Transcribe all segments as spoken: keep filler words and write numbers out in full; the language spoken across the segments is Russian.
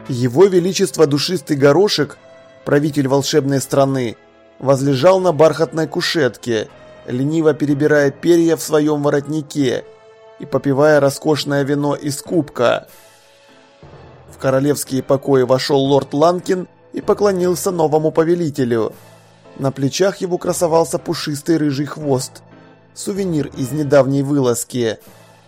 Его Величество Душистый Горошек, правитель волшебной страны, возлежал на бархатной кушетке, лениво перебирая перья в своем воротнике и попивая роскошное вино из кубка. В королевские покои вошел лорд Ланкин и поклонился новому повелителю. На плечах его красовался пушистый рыжий хвост, сувенир из недавней вылазки.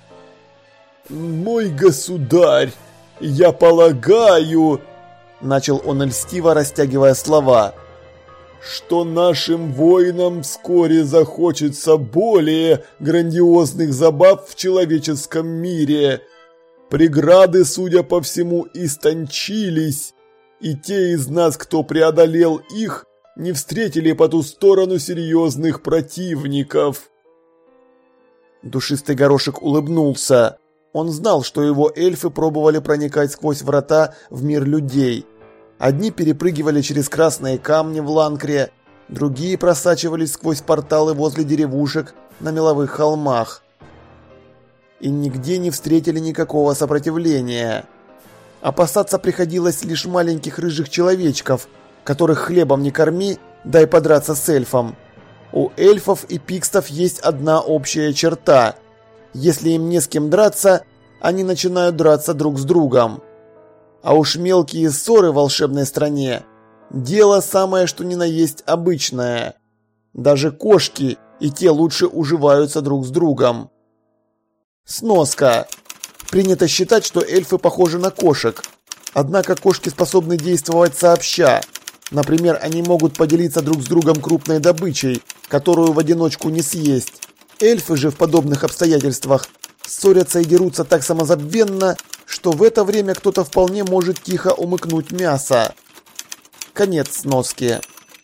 «Мой государь, я полагаю...» – начал он льстиво, растягивая слова. «Что нашим воинам вскоре захочется более грандиозных забав в человеческом мире. Преграды, судя по всему, истончились, и те из нас, кто преодолел их, не встретили по ту сторону серьезных противников». Душистый Горошек улыбнулся. Он знал, что его эльфы пробовали проникать сквозь врата в мир людей. Одни перепрыгивали через красные камни в Ланкре, другие просачивались сквозь порталы возле деревушек на меловых холмах. И нигде не встретили никакого сопротивления. Опасаться приходилось лишь маленьких рыжих человечков, которых хлебом не корми, дай подраться с эльфом. У эльфов и пикстов есть одна общая черта. Если им не с кем драться, они начинают драться друг с другом. А уж мелкие ссоры в волшебной стране – дело самое что ни на есть обычное. Даже кошки и те лучше уживаются друг с другом. Сноска. Принято считать, что эльфы похожи на кошек. Однако кошки способны действовать сообща. Например, они могут поделиться друг с другом крупной добычей, которую в одиночку не съесть. Эльфы же в подобных обстоятельствах ссорятся и дерутся так самозабвенно, что в это время кто-то вполне может тихо умыкнуть мясо. Конец сноски.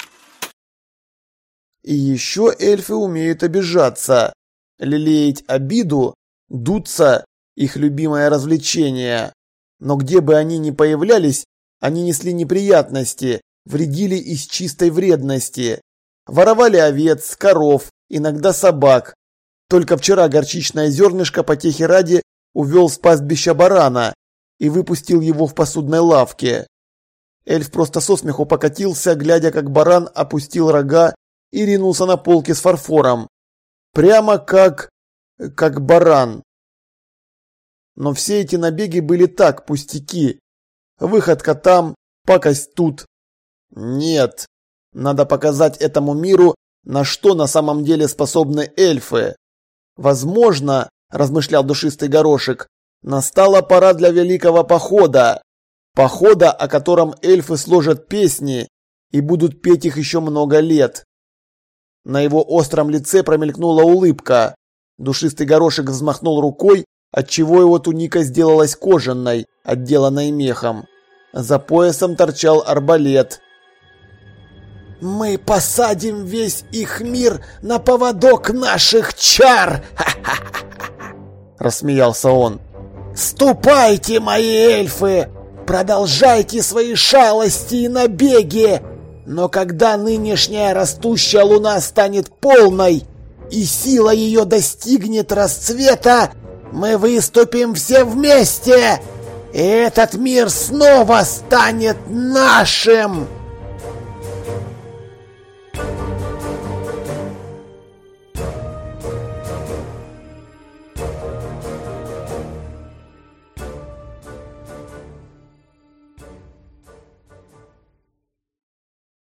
И еще эльфы умеют обижаться. Лелеять обиду, дуться – их любимое развлечение. Но где бы они ни появлялись, они несли неприятности, вредили из чистой вредности. Воровали овец, коров, иногда собак. Только вчера горчичное зернышко потехи ради увел с пастбища барана и выпустил его в посудной лавке. Эльф просто со смеху покатился, глядя, как баран опустил рога и ринулся на полки с фарфором. Прямо как... как баран. Но все эти набеги были так, пустяки. Выходка там, пакость тут. Нет, надо показать этому миру, на что на самом деле способны эльфы. Возможно, размышлял Душистый Горошек, настала пора для великого похода. Похода, о котором эльфы сложат песни и будут петь их еще много лет. На его остром лице промелькнула улыбка. Душистый Горошек взмахнул рукой, отчего его туника сделалась кожаной, отделанной мехом. За поясом торчал арбалет. «Мы посадим весь их мир на поводок наших чар!» – рассмеялся он. «Ступайте, мои эльфы! Продолжайте свои шалости и набеги! Но когда нынешняя растущая луна станет полной и сила ее достигнет расцвета, мы выступим все вместе, и этот мир снова станет нашим!»